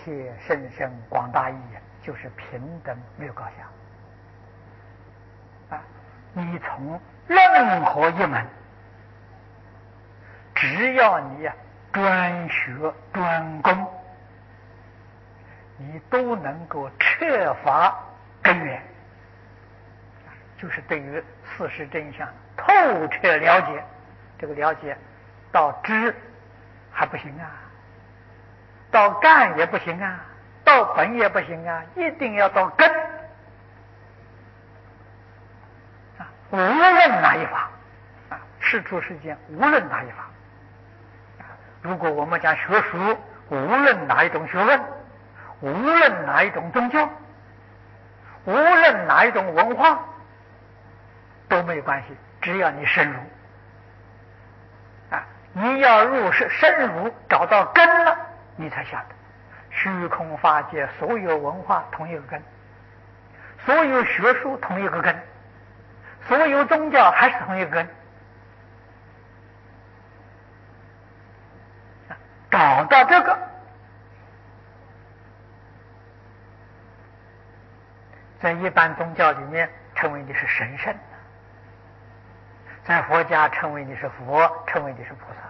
切甚深广大义，就是平等没有高下。你从任何一门，只要你专学专攻，你都能够彻发根源，就是对于事实真相透彻了解。这个了解到知还不行啊，到干也不行啊，到本也不行啊，一定要到根。无论哪一法，事出世间无论哪一法。如果我们讲学术，无论哪一种学问，无论哪一种宗教，无论哪一种文化，都没有关系，只要你深入。你要入深入，找到根了，你才晓得虚空法界所有文化同一个根，所有学术同一个根，所有宗教还是同一个根。找到这个，在一般宗教里面称为你是神圣的，在佛家称为你是佛，称为你是菩萨，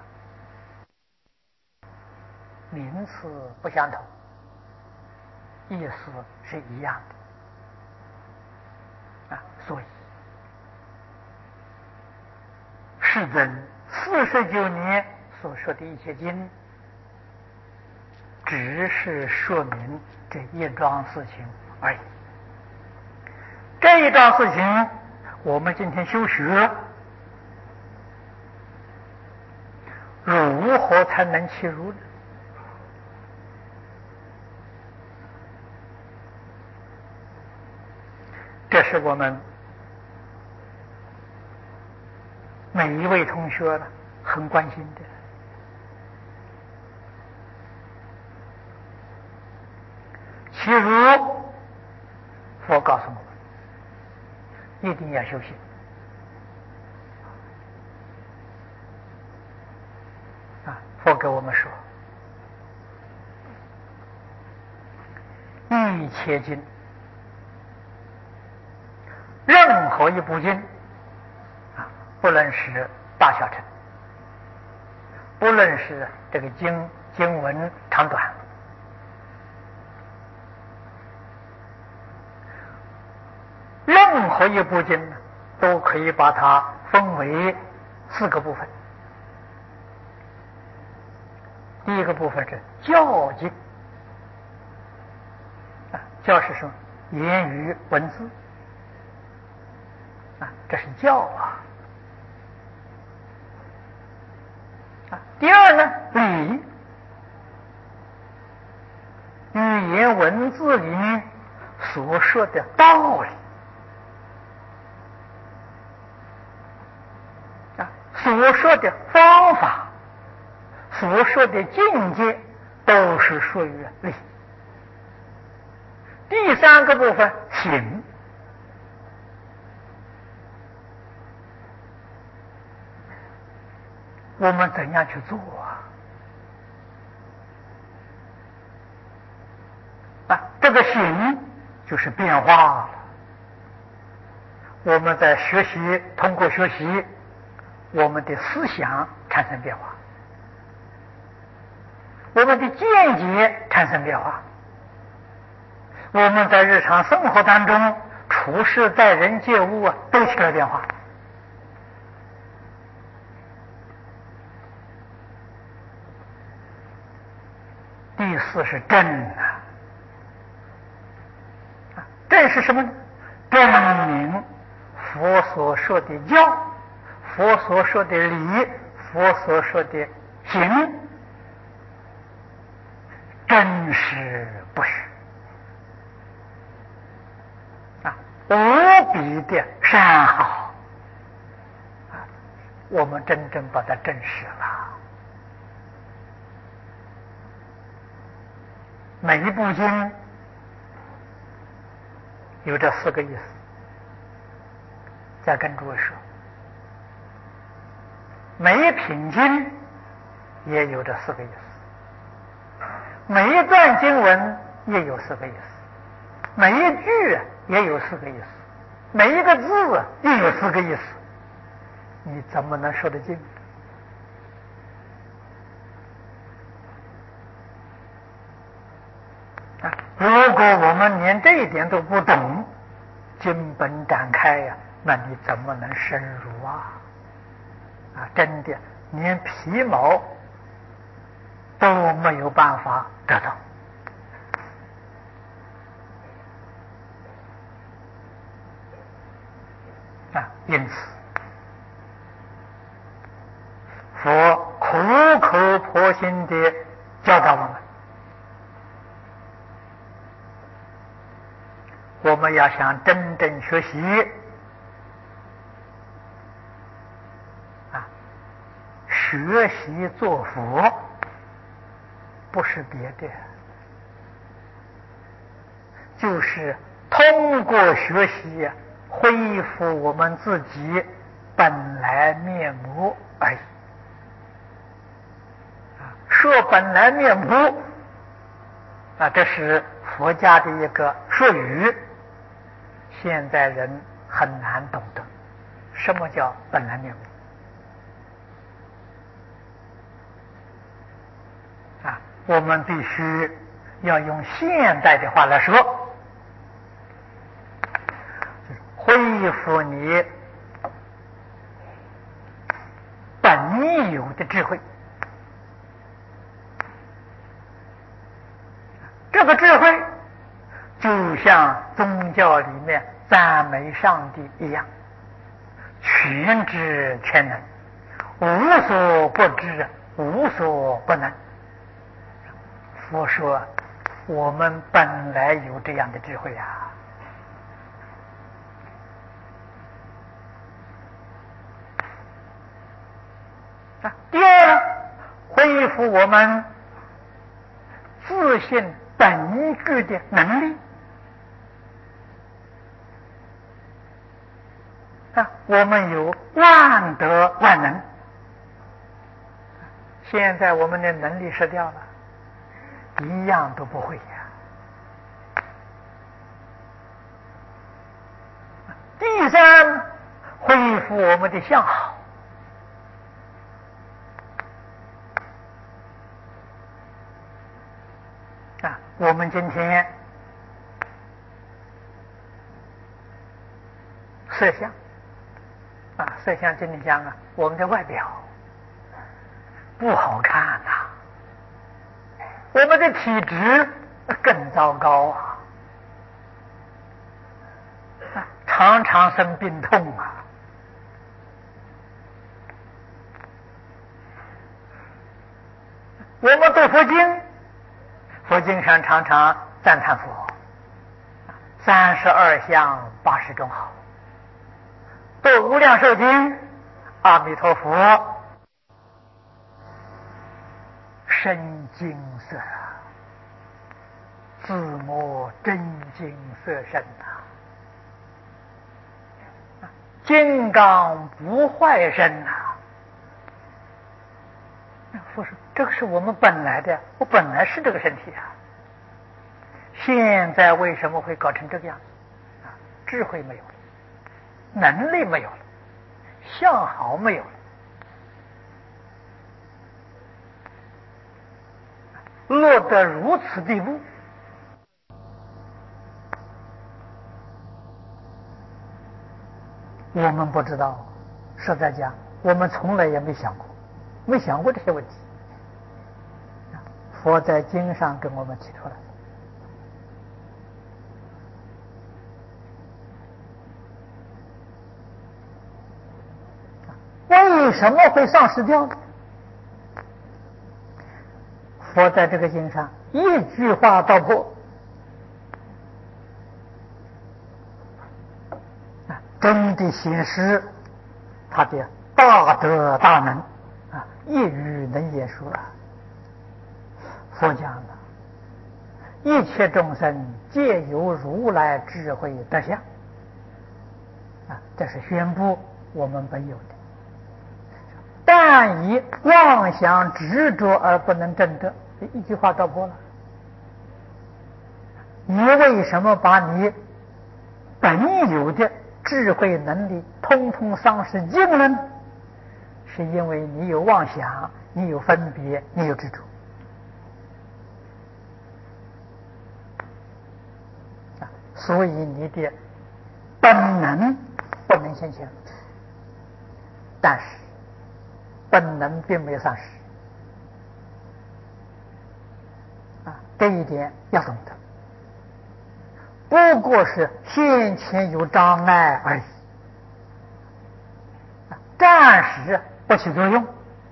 名词不相同，意思是一样的。所以世尊49年所说的一切经，只是说明这一桩事情而已。这一桩事情，我们今天修学，如何才能契入呢？这是我们每一位同学很关心的。其如佛告诉我们，一定要修行。佛给我们说，一切经，任何一部经，不论是大小乘，不论是这个经文长短，任何一部经都可以把它分为4个部分。第一个部分是教经，教是什么？言语文字，这是教啊。第二呢，理，语言文字里面所说的道理，所说的方法，所说的境界，都是属于理。第3个部分行，我们怎样去做这个行就是变化了。我们在学习，通过学习，我们的思想产生变化，我们的见解产生变化，我们在日常生活当中处事待人接物都起了变化。第4是正正是什么呢？证明佛所说的教，佛所说的理，佛所说的行，真实不虚无比的善好我们真正把它证实了。每一部经有这4个意思，再跟诸位说，每一品经也有这4个意思。 每一段经文也有4个意思，每一句也有4个意思，每一个字也有4个意思，你怎么能说得尽？如果我们连这一点都不懂，经本展开呀，那你怎么能深入啊？真的连皮毛都没有办法得到。因此佛苦口婆心地教导我们要想真正学习学习做佛，不是别的，就是通过学习恢复我们自己本来面目而已。说本来面目这是佛家的一个术语，现在人很难懂得什么叫本来面目。我们必须要用现代的话来说，恢复你本有的智慧。这个智慧就像宗教里面赞美上帝一样，全知全能，无所不知，无所不能。佛说我们本来有这样的智慧第二，恢复我们自信本具的能力我们有万德万能，现在我们的能力失掉了，一样都不会第三，恢复我们的相好我们今天色相色相今天讲我们的外表不好看我们的体质更糟糕常常生病痛我们读佛经，佛经上常常赞叹佛32相80种好，读无量寿经，阿弥陀佛深金色自摸真金色身金刚不坏身佛说这个是我们本来的，我本来是这个身体现在为什么会搞成这个样子智慧没有了，能力没有了，相好没有了，落得如此地步，我们不知道，实在讲我们从来也没想过这些问题，佛在经上跟我们提出来，为什么会丧失掉呢？佛在这个经上一句话道破，真的显示他的大德大能一语能言说佛讲了，一切众生皆有如来智慧德相这是宣布我们本有的，但以妄想执着而不能证得，一句话道破了你为什么把你本有的智慧能力通通丧失尽了呢？是因为你有妄想，你有分别，你有执着。所以你的本能不能现前，但是本能并没有丧失这一点要懂得。不过是先前有障碍而已，暂时不起作用。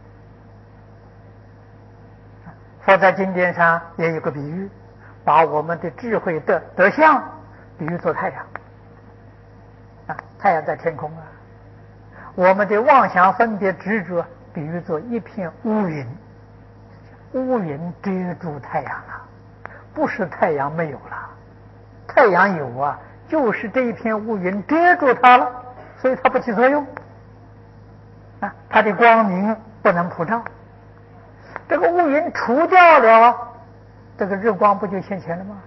佛在经典上也有个比喻，把我们的智慧的德相比喻作太阳太阳在天空我们的妄想分别执着比喻作一片乌云，乌云遮住太阳了，不是太阳没有了，太阳有就是这一片乌云遮住它了，所以它不起作用它的光明不能普照。这个乌云除掉了这个日光不就现前了吗？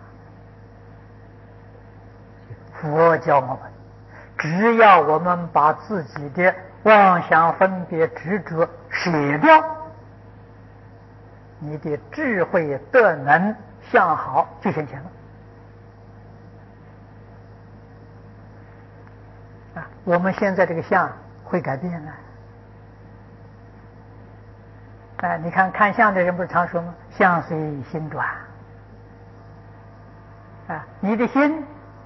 佛教我们，只要我们把自己的妄想分别执着舍掉，你的智慧德能相好就现前了我们现在这个相会改变你看相的人不是常说吗？相随心转你的心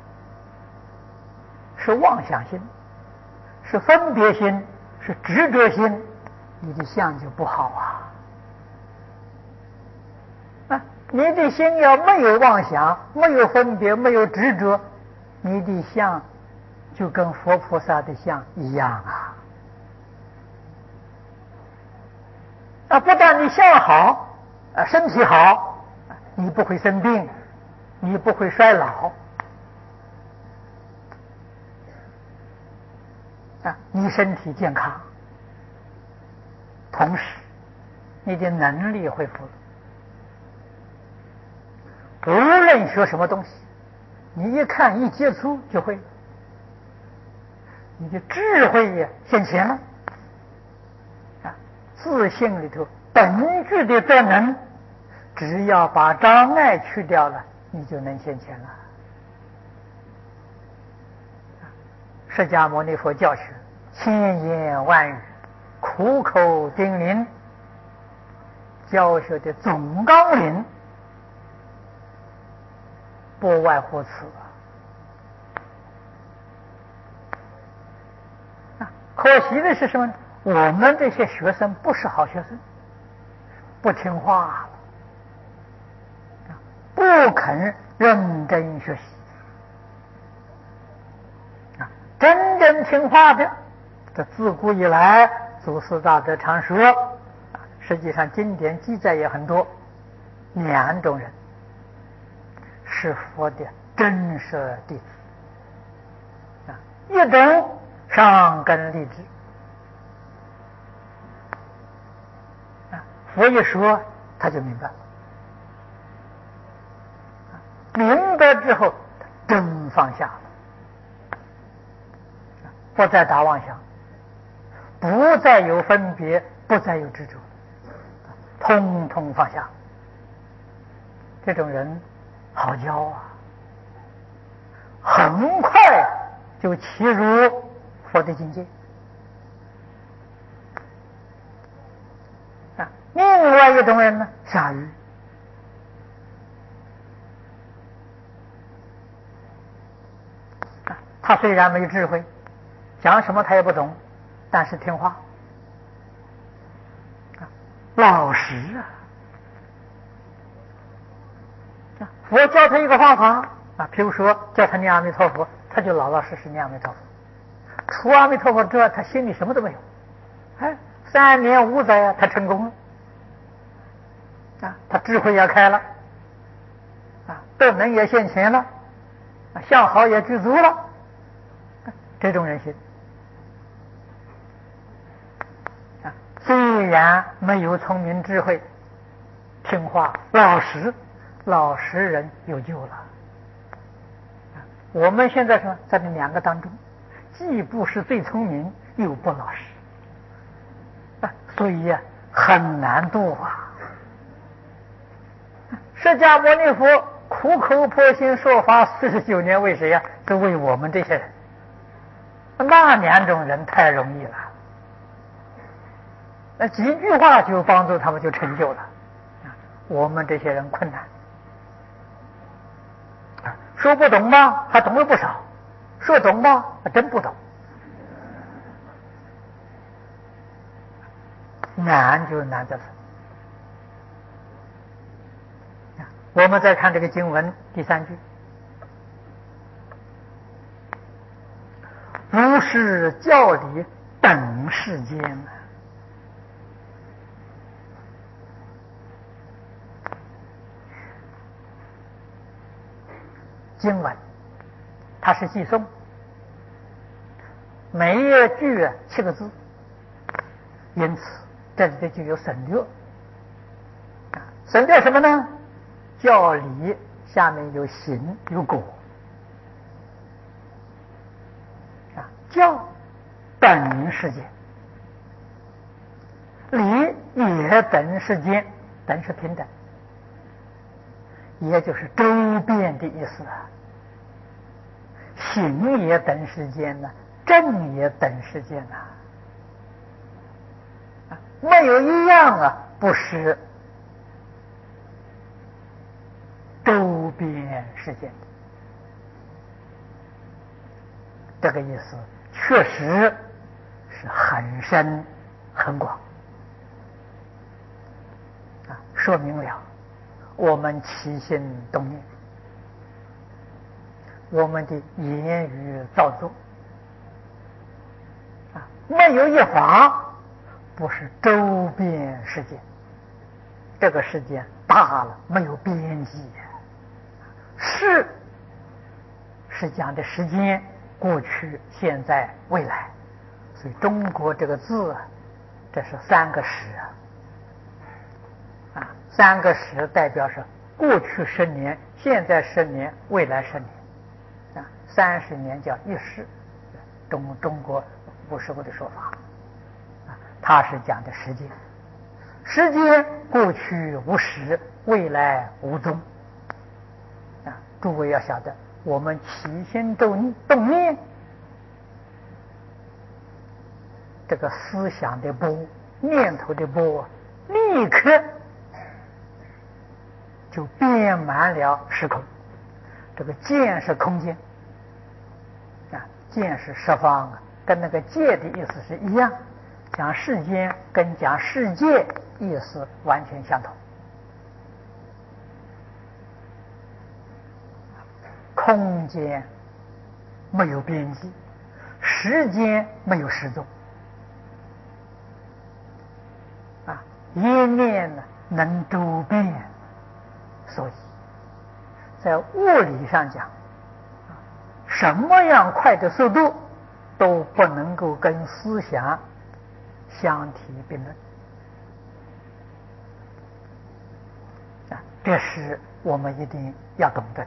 是妄想心，是分别心，是执着心，你的相就不好你的心要没有妄想，没有分别，没有执着，你的相就跟佛菩萨的相一样不但你相好身体好，你不会生病，你不会衰老你身体健康，同时你的能力恢复了。无论学什么东西，你一看一接触就会，你的智慧也现前了自信里头本具的德能，只要把障碍去掉了，你就能现前了。释迦牟尼佛教学千言万语，苦口叮咛，教学的总纲领不外乎此可惜的是什么呢？我们这些学生不是好学生，不听话，不肯认真学习真正听话的，这自古以来祖师大德常说实际上经典记载也很多，两种人是佛的真实弟子一种上根立志佛一说他就明白了，明白之后真放下了，不再打妄想，不再有分别，不再有执着，通通放下。这种人好教很快就契入佛的境界另外一种人呢，傻鱼他虽然没智慧，讲什么他也不懂，但是听话老实佛教他一个方法譬如说叫他念阿弥陀佛，他就老老实实念阿弥陀佛，除阿弥陀佛之外他心里什么都没有3年5载他成功了他智慧也开了德能也现前了相好也具足了这种人心虽然没有聪明智慧，听话老实人有救了我们现在说在这两个当中，既不是最聪明，又不老实，所以呀，很难度啊。释迦牟尼佛苦口婆心说法49年，为谁呀？是为我们这些人。那两种人太容易了，那几句话就帮助他们就成就了。我们这些人困难，说不懂吧，还懂了不少；说懂吧，还真不懂。难就难在此。我们再看这个经文第3句，如是教理等世间。经文它是寄诵，每一句7个字，因此这里头就有省略。省略什么呢？教理下面有行有果，教等世间，理也等世间，等是平等，也就是周遍的意思啊。行也等世间呢，正也等世间呐，没有一样啊不是周边世界，这个意思确实是很深很广说明了我们起心动念，我们的言语造作没有一法不是周边世界。这个世界大了，没有边际。是讲的时间，过去、现在、未来。所以中国这个字这是3个时3个时代表是过去10年、现在10年、未来10年30年叫一世。中国古时候的说法它是讲的时间。时间过去无始，未来无终诸位要晓得，我们起心动念，这个思想的波、念头的波，立刻就遍满了时空。这个见是空间见是十方跟那个界的意思是一样，讲世间跟讲世界意思完全相同。空间没有边际，时间没有时钟一念能周遍，所以在物理上讲什么样快的速度都不能够跟思想相提并论这是我们一定要懂得的。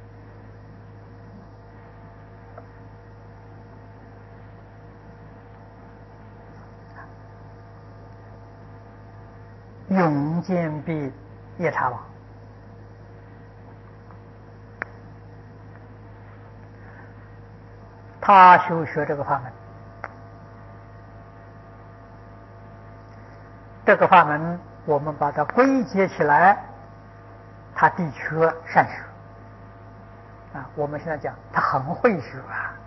永见必夜叉王，他修学这个法门，这个法门我们把它归结起来，他的确善学我们现在讲他很会学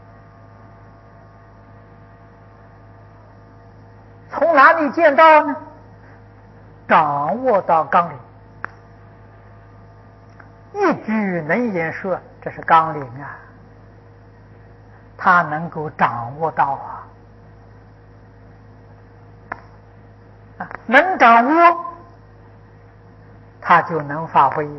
从哪里见到呢？掌握到纲领，一句能言说，这是纲领他能够掌握到能掌握，他就能发挥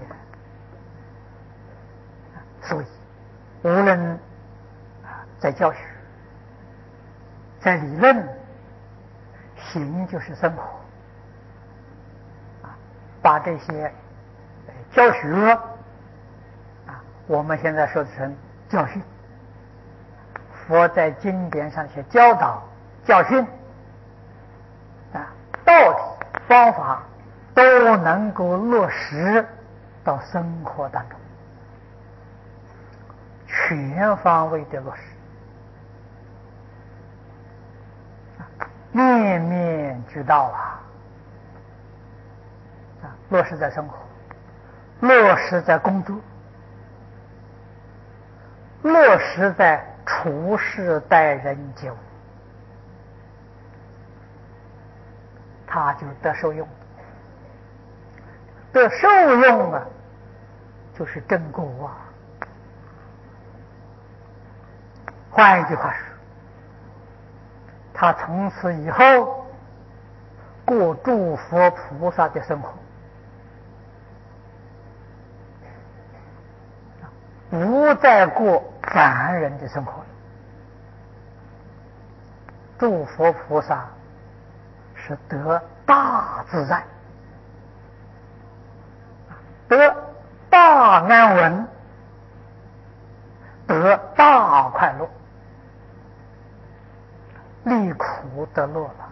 所以无论在教学，在理论，行就是生活把这些教学我们现在说成教训。佛在经典上写教导、教训道理、方法都能够落实到生活当中，全方位的落实，面面俱到落实在生活，落实在工作，落实在处事待人接物，他就得受用。得受用就是真果换一句话说，他从此以后过诸佛菩萨的生活，不再过凡人的生活了。诸佛菩萨是得大自在，得大安稳，得大快乐，离苦得乐了。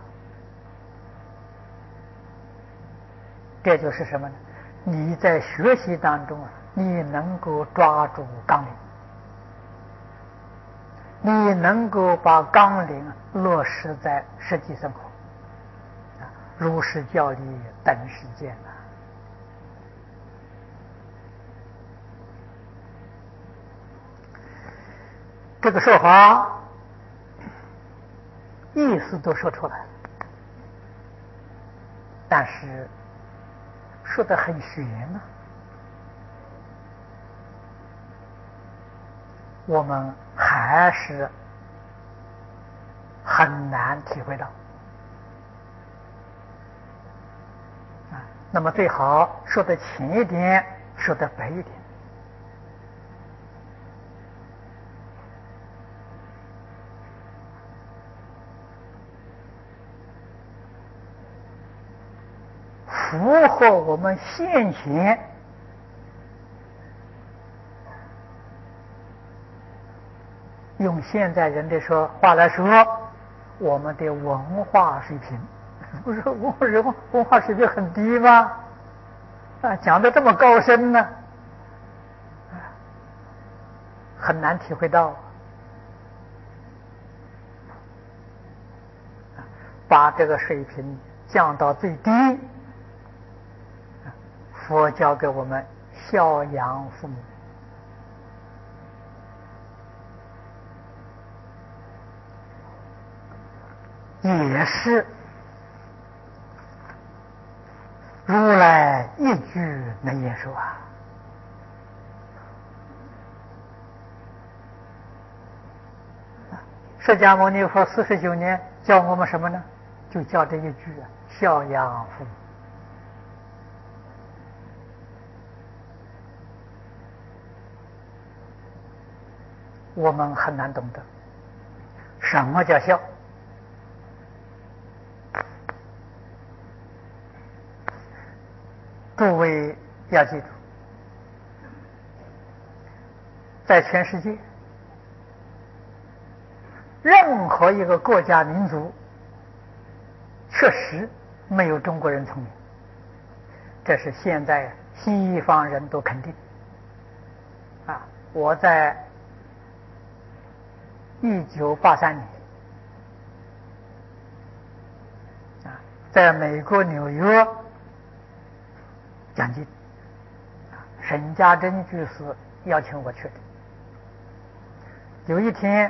这就是什么呢？你在学习当中你能够抓住纲领，你能够把纲领落实在实际生活，如实教理等世间这个说法意思都说出来了，但是说得很玄我们还是很难体会到那么最好说得浅一点，说得白一点。符合我们现前用现在人的话来说，我们的文化水平，不是文化水平很低吗？讲得这么高深呢，很难体会到。把这个水平降到最低，佛教给我们孝养父母，也是如来一句能言说释迦牟尼佛49年教我们什么呢？就教这一句孝养父母。我们很难懂得什么叫孝。诸位要记住，在全世界任何一个国家民族，确实没有中国人聪明，这是现在西方人都肯定我在1983年在美国纽约讲经，沈家珍居士邀请我去的。有一天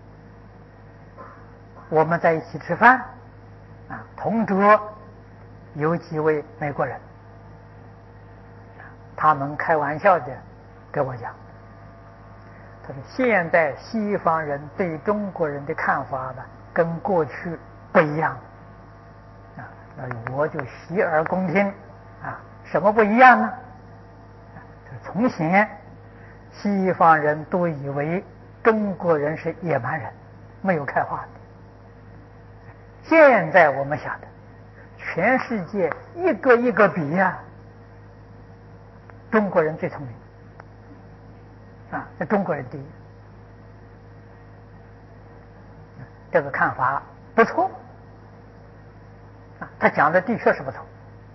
我们在一起吃饭同桌有几位美国人，他们开玩笑的跟我讲，他说现在西方人对中国人的看法跟过去不一样我就洗耳恭听什么不一样呢？从前西方人都以为中国人是野蛮人，没有开化的。现在我们晓得，全世界一个一个比中国人最聪明这中国人第一。 这个看法不错他讲的的确是不错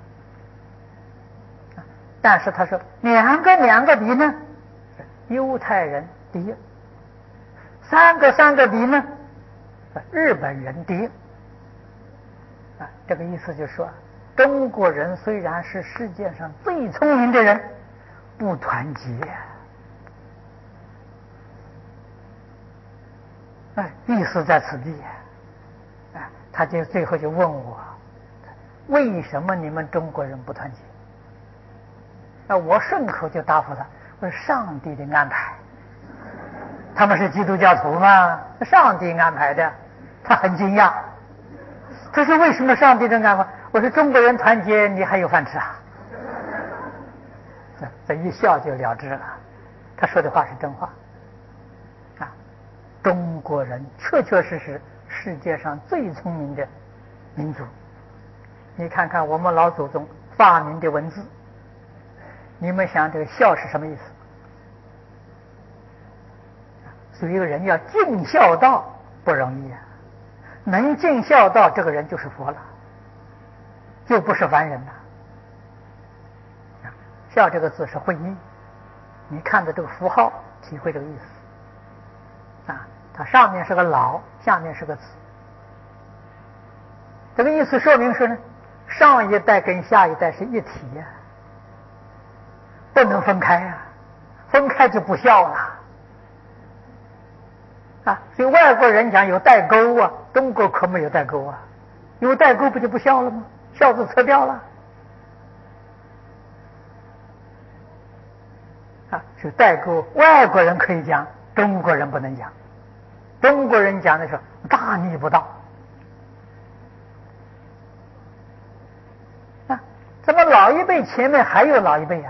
但是他说两个比呢，犹太人第一，三个比呢，日本人第一这个意思就是说，中国人虽然是世界上最聪明的人，不团结意思在此地他就最后就问我，为什么你们中国人不团结？我顺口就答复他，我说上帝的安排。他们是基督教徒吗？上帝安排的。他很惊讶，他说为什么上帝的安排？我说中国人团结，你还有饭吃啊？这一笑就了之了。他说的话是真话中国人确实世界上最聪明的民族。你看看我们老祖宗发明的文字，你们想这个孝是什么意思？所以一个人要尽孝道不容易能尽孝道，这个人就是佛了，就不是凡人了孝这个字是会意，你看着这个符号体会这个意思它上面是个老，下面是个子，这个意思说明是呢，上一代跟下一代是一体不能分开分开就不孝了所以外国人讲有代沟中国可没有代沟有代沟不就不孝了吗？孝字撤掉了是代沟，外国人可以讲，中国人不能讲。中国人讲的是大逆不道咱们老一辈前面还有老一辈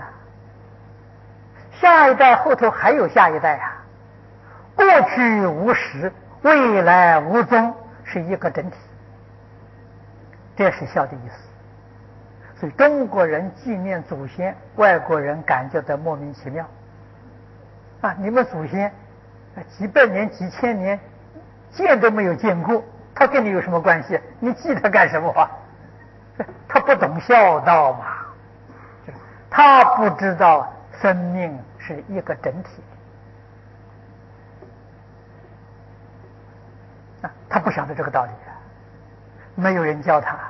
下一代后头还有下一代过去无始，未来无踪，是一个整体，这是孝的意思。所以中国人纪念祖先，外国人感觉到莫名其妙你们祖先几百年几千年见都没有见过，他跟你有什么关系？你记他干什么他不懂孝道嘛，他不知道生命是一个整体他不晓得这个道理没有人教他。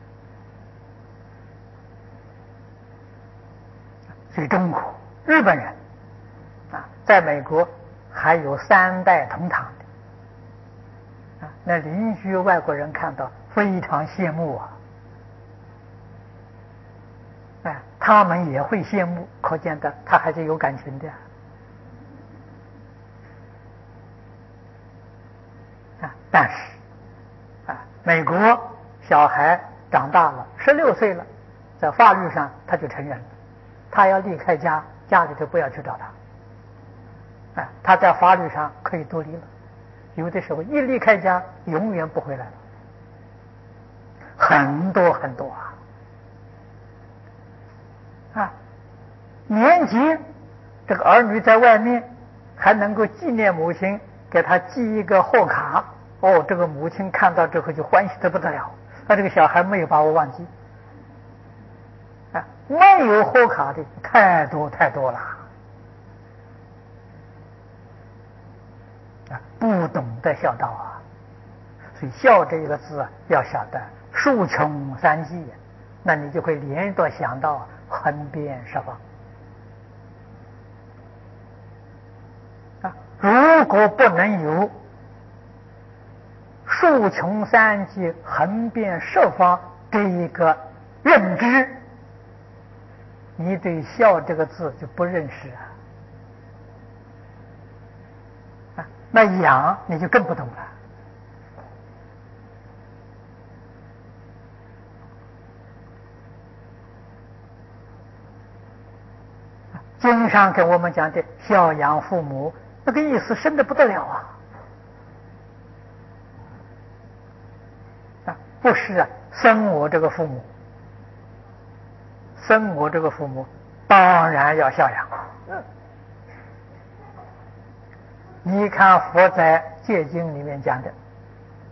所以中国、日本人在美国还有3代同堂的那邻居外国人看到非常羡慕他们也会羡慕，可见的他还是有感情的但是美国小孩长大了16岁了，在法律上他就成人了，他要离开家，家里头不要去找他他在法律上可以独立了，有的时候一离开家永远不回来了，很多年级这个儿女在外面还能够纪念母亲，给他寄一个贺卡这个母亲看到之后就欢喜得不得了，这个小孩没有把我忘记没有贺卡的太多了不懂得孝道所以孝这个字要晓得数穷三际那你就会连着想到横遍十方如果不能有数穷三际横遍十方这一个认知，你对孝这个字就不认识那养你就更不懂了经上跟我们讲的孝养父母，那个意思深得不得了不是生我这个父母，生我这个父母当然要孝养你看佛在戒经里面讲的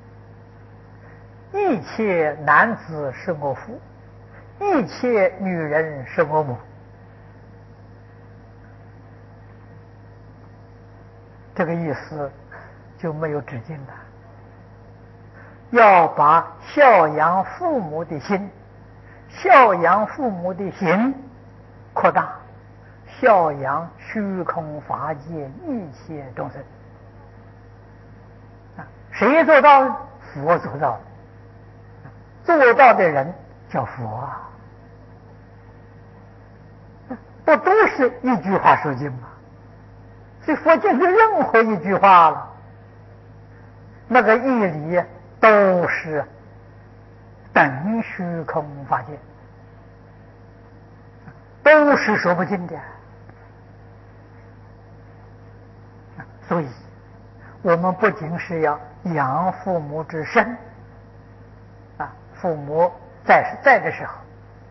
一切男子是我父，一切女人是我母。这个意思就没有止境了。要把孝养父母的心，孝养父母的心扩大，孝养虚空法界一切众生。谁做到了？佛做到了。做到的人叫佛啊！不都是一句话说尽吗？所以佛经的任何一句话了，那个义理都是等虚空法界，都是说不尽的。所以我们不仅是要养父母之身啊，父母在的时候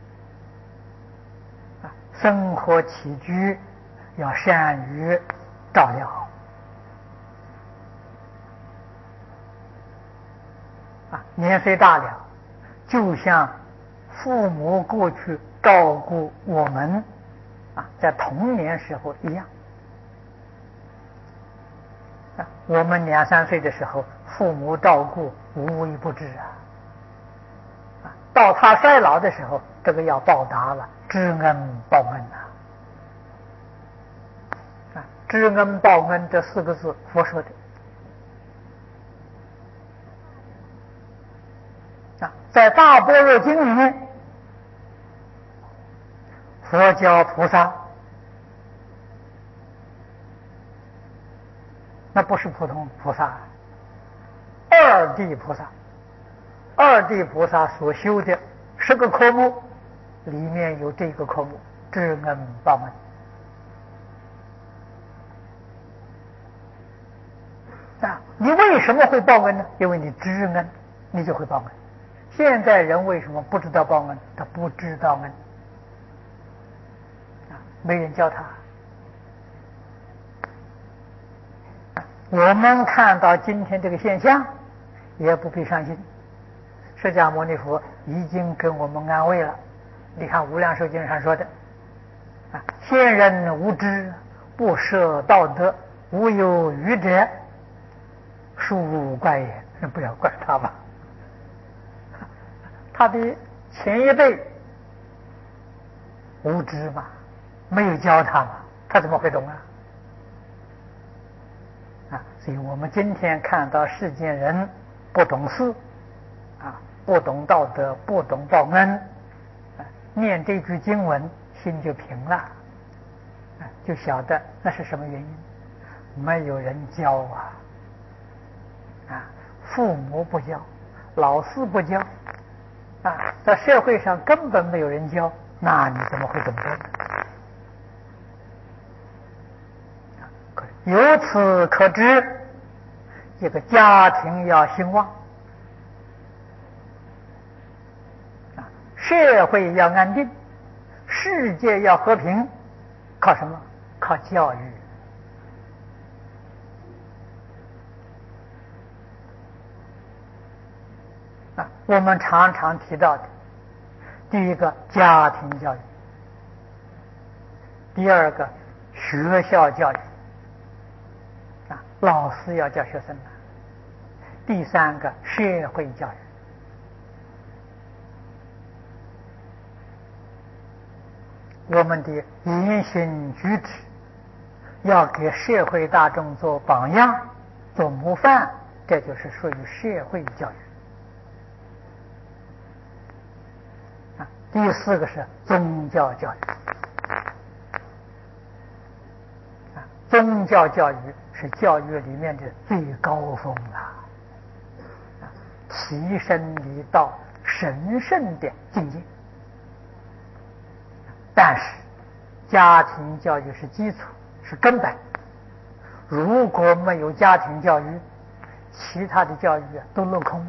啊，生活起居要善于照料啊，年岁大了，就像父母过去照顾我们啊，在童年时候一样。我们2、3岁的时候，父母照顾无微不至啊。到他衰老的时候，这个要报答了，知恩报恩啊！知恩报恩这4个字，佛说的啊，在《大般若经》里面，佛教菩萨那不是普通菩萨，二地菩萨，二地菩萨所修的10个科目里面有这个科目，知恩报恩啊！你为什么会报恩呢？因为你知恩，你就会报恩。现在人为什么不知道报恩？他不知道恩啊，没人教他。我们看到今天这个现象，也不必伤心。释迦牟尼佛已经跟我们安慰了。你看《无量寿经》上说的啊，先人无知，不设道德，无有愚者，殊无怪也。不要怪他吧，他的前一辈无知嘛，没有教他嘛，他怎么会懂啊？所以我们今天看到世间人不懂事啊，不懂道德，不懂报恩，念这句经文心就平了，就晓得那是什么原因，没有人教啊，父母不教，老师不教啊，在社会上根本没有人教，那你怎么会懂得呢？由此可知，这个家庭要兴旺啊，社会要安定，世界要和平，靠什么？靠教育啊！我们常常提到的，第一个家庭教育，第二个学校教育啊，老师要教学生啊，第三个社会教育。我们的言行举止要给社会大众做榜样、做模范，这就是属于社会教育啊。第四个是宗教教育啊，宗教教育是教育里面的最高峰提升你到神圣的境界。但是家庭教育是基础，是根本。如果没有家庭教育，其他的教育都落空。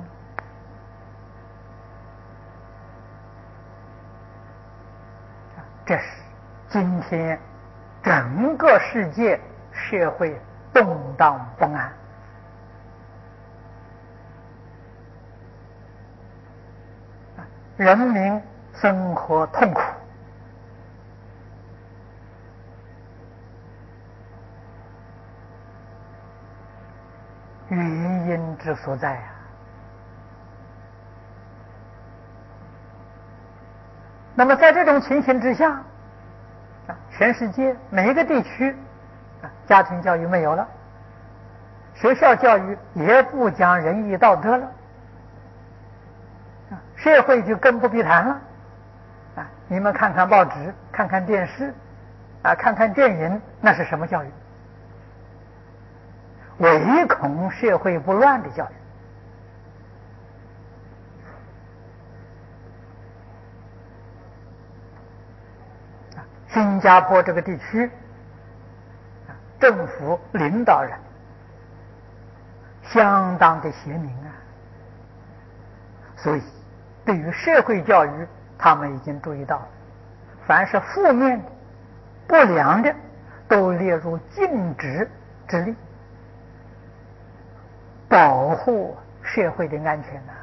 这是今天整个世界社会动荡不安人民生活痛苦。原因之所在啊！那么在这种情形之下，全世界每一个地区，家庭教育没有了，学校教育也不讲仁义道德了，社会就更不必谈了。你们看看报纸，看看电视，看看电影，那是什么教育？唯恐社会不乱的教育。新加坡这个地区，政府领导人相当的贤明啊，所以对于社会教育，他们已经注意到了，凡是负面的、不良的，都列入禁止之列，保护社会的安全呐，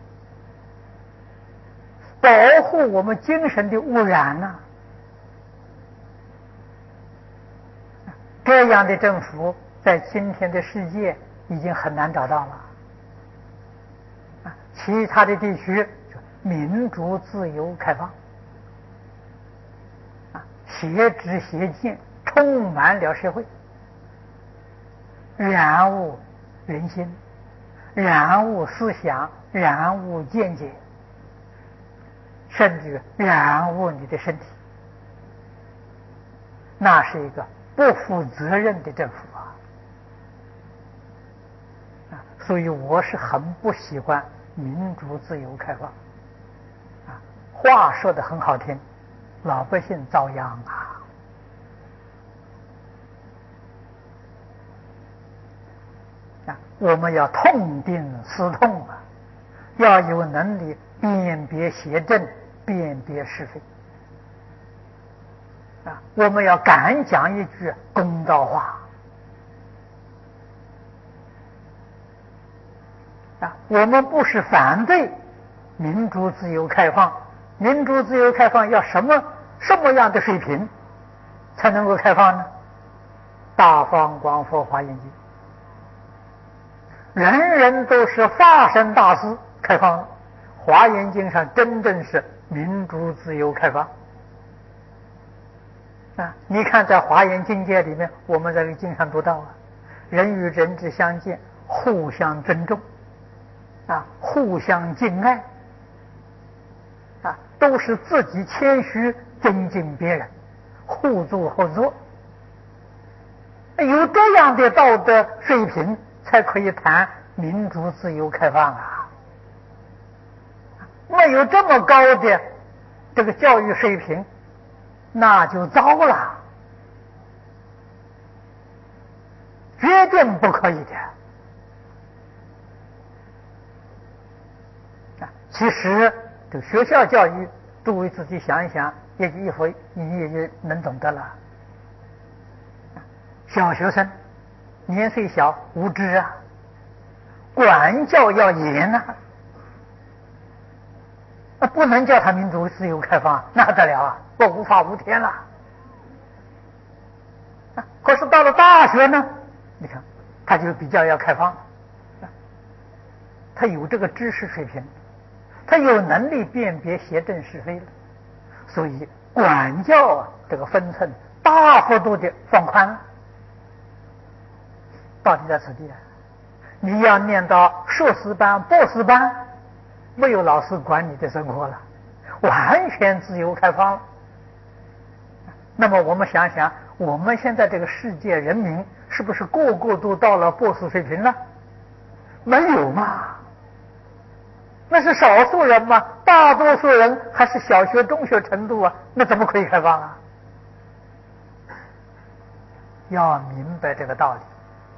保护我们精神的污染呐。这样的政府在今天的世界已经很难找到了。其他的地区民主、自由、开放，邪知邪见充满了社会，染污人心，染污思想，染污见解，甚至染污你的身体，那是一个不负责任的政府啊！所以我是很不喜欢民主、自由、开放。话说得很好听，老百姓遭殃啊！我们要痛定思痛啊，要有能力辨别邪正，辨别是非。我们要敢讲一句公道话。我们不是反对民主、自由、开放，民主、自由、开放要什么样的水平才能够开放呢？大放广佛华严经，人人都是发生大事开放了。华严经上真正是民主、自由、开放。你看在华严经界里面，我们在这个经上读到人与人之相见，互相尊重，互相敬爱，都是自己谦虚尊敬别人，互助合作。有这样的道德水平，才可以谈民主、自由、开放啊！没有这么高的这个教育水平，那就糟了，绝对不可以的。其实这个学校教育，诸位自己想一想，也能懂得了。小学生年岁小，无知啊，管教要严啊，不能叫他民主、自由、开放，那得了啊，我无法无天了。可是到了大学呢，你看他就比较要开放，他有这个知识水平，他有能力辨别邪正是非了，所以管教这个分寸大幅度的放宽了。到底在此地你要念到硕士班、博士班，没有老师管你的生活了，完全自由开放了。那么我们想想，我们现在这个世界人民是不是个个都到了博士水平了？没有嘛，那是少数人嘛，大多数人还是小学、中学程度啊，那怎么可以开放啊？要明白这个道理。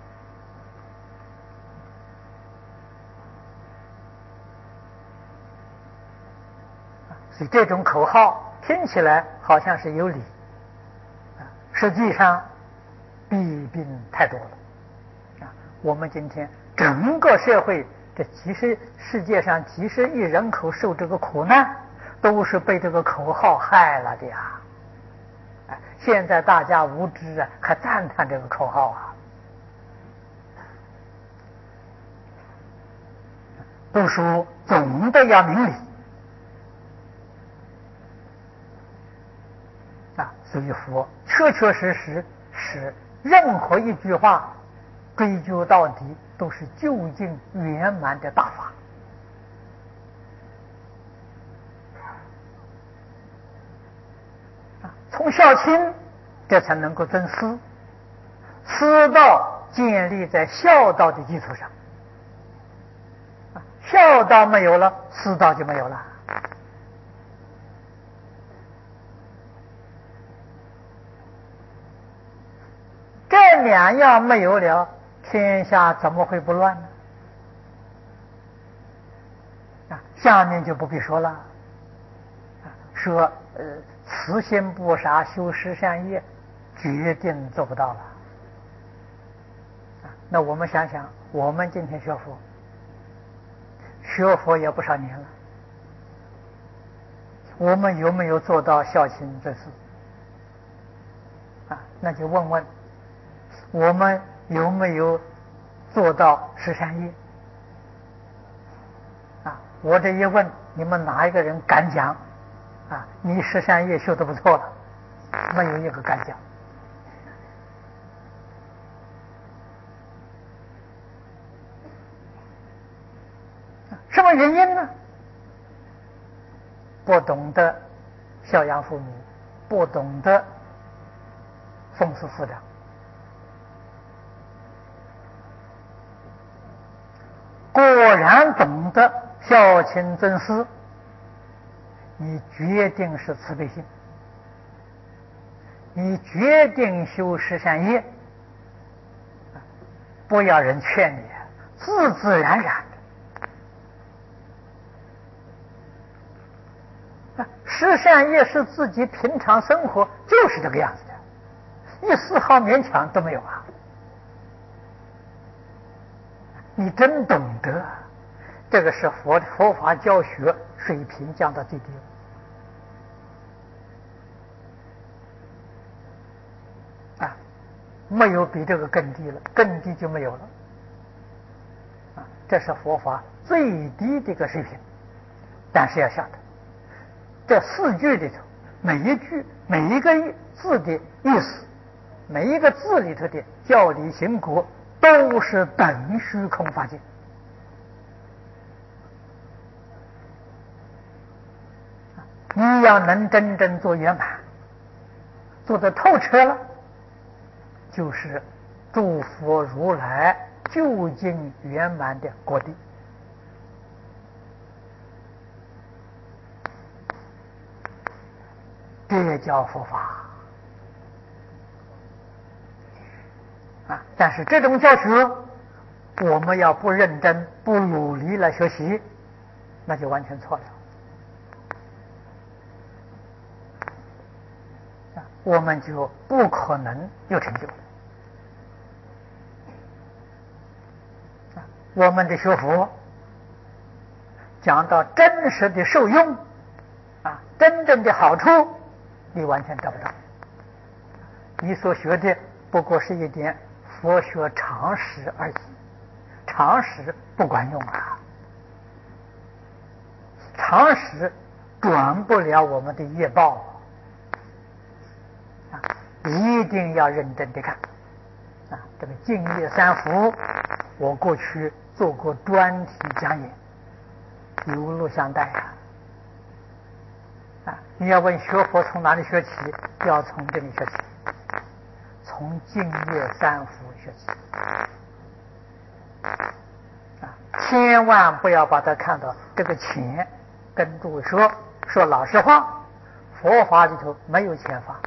所以这种口号听起来好像是有理，实际上弊病太多了。我们今天整个社会，这世界上几十亿人口受这个苦难， 都是被这个口号害了的呀。现在大家无知啊，还赞叹这个口号啊。读书总得要明理啊，所以佛确确实实是任何一句话追究到底都是究竟圆满的大法。从孝亲，这才能够尊师，师道建立在孝道的基础上，孝道没有了，师道就没有了。这两样没有了，天下怎么会不乱呢？下面就不必说了。说慈心不杀，修十善业，决定做不到了。那我们想想，我们今天学佛也不少年了，我们有没有做到孝亲这事？那就问问我们有没有做到十善业？我这一问，你们哪一个人敢讲？你十善业修得不错了，没有一个敢讲。什么原因呢？不懂得孝养父母，不懂得奉事师长。果然懂得孝亲尊师，你决定是慈悲心，你决定修十善业，不要人劝你，自自然然的。十善业是自己平常生活就是这个样子的，一丝毫勉强都没有啊。你真懂得，这个是佛法教学水平降到最低了。没有比这个更低了，更低就没有了。这是佛法最低的一个水平。但是要晓得，这四句里头，每一句每一个字的意思，每一个字里头的教理行果，都是等虚空法界。你要能真正做圆满，做得透彻了，就是诸佛如来究竟圆满的果地。这叫佛法但是这种教学，我们要不认真、不努力来学习，那就完全错了。我们就不可能有成就了。我们的学佛讲到真实的受用真正的好处，你完全得不到。你所学的不过是一点佛学常识而已，常识不管用常识转不了我们的业报一定要认真的看这个净业三福，我过去做过专题讲演，有录像带你要问学佛从哪里学起，要从这里学起，从净业三福学起千万不要把它看到这个钱。跟诸位说老实话，佛法里头没有钱法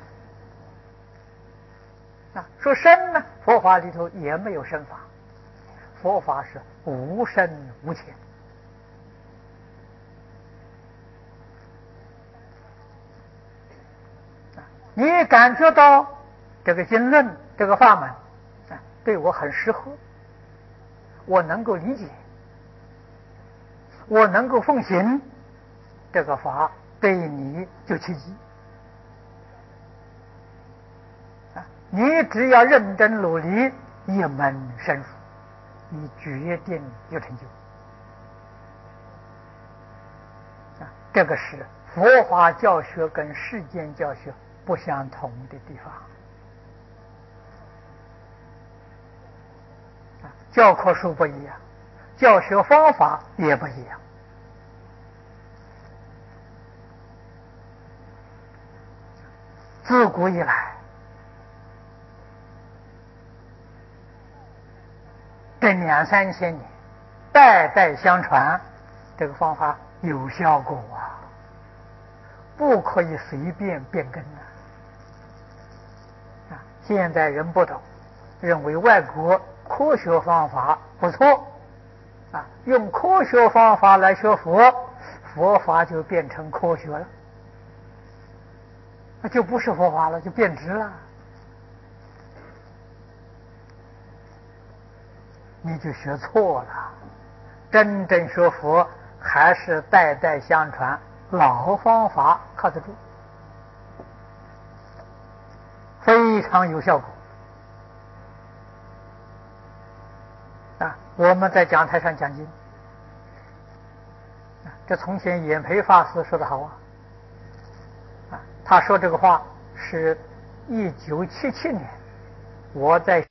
说身呢，佛法里头也没有身法，佛法是无身无钱你感觉到这个经论这个法门对我很适合，我能够理解，我能够奉行，这个法对你就契机。你只要认真努力，一门深入，你决定有成就。这个是佛法教学跟世间教学不相同的地方。教科书不一样，教学方法也不一样。自古以来，这2、3千年，代代相传，这个方法有效果啊，不可以随便变更的。现在人不懂，认为外国科学方法不错，用科学方法来学佛，佛法就变成科学了，那就不是佛法了，就变质了。你就学错了。真正学佛还是代代相传，老方法靠得住，非常有效果。我们在讲台上讲经，这从前演培法师说得好他说这个话是1977年，我在